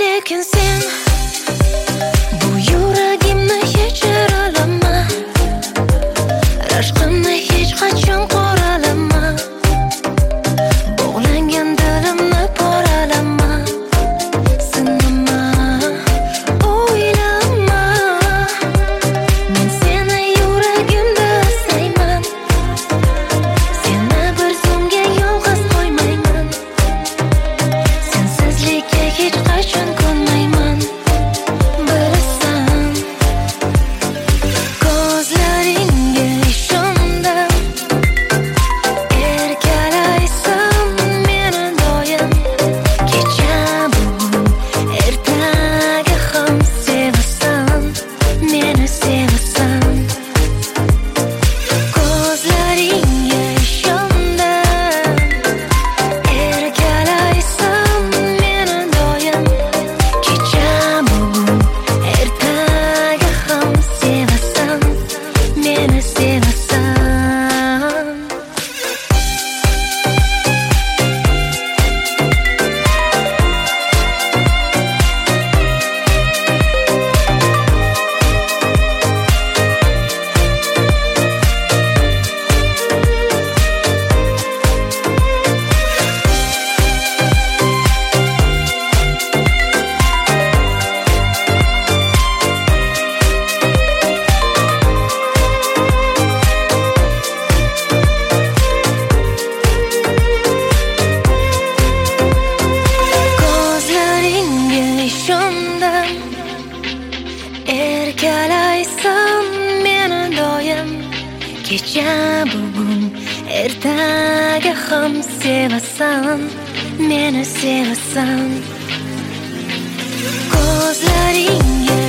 lekin sen bu yuragimni kechira olaman. Rashqimni hech qachon qoralama. Bog'langan dilimni poralama. Sinama, o'ylama. Men seni yuragimda asrayman. Seni bir so'mga yolg'iz qo'ymayman. Sensizlikka hech qachon ko'nmayman. Bilasan, ko'zlaringga ishondim. Erkalaysan meni doim. Kecha bugun ertaga ham sevasan, meni sevasan. Ko'zlaringga ishondim. Erkalaysan meni doim. Kecha bugun ertaga ham sevasan, meni sevasan. Ko'zlaringga ishondim. Erkalaysan meni doim. Kecha bugun ertaga ham sevasan, meni sevasan. Ko'zlaringga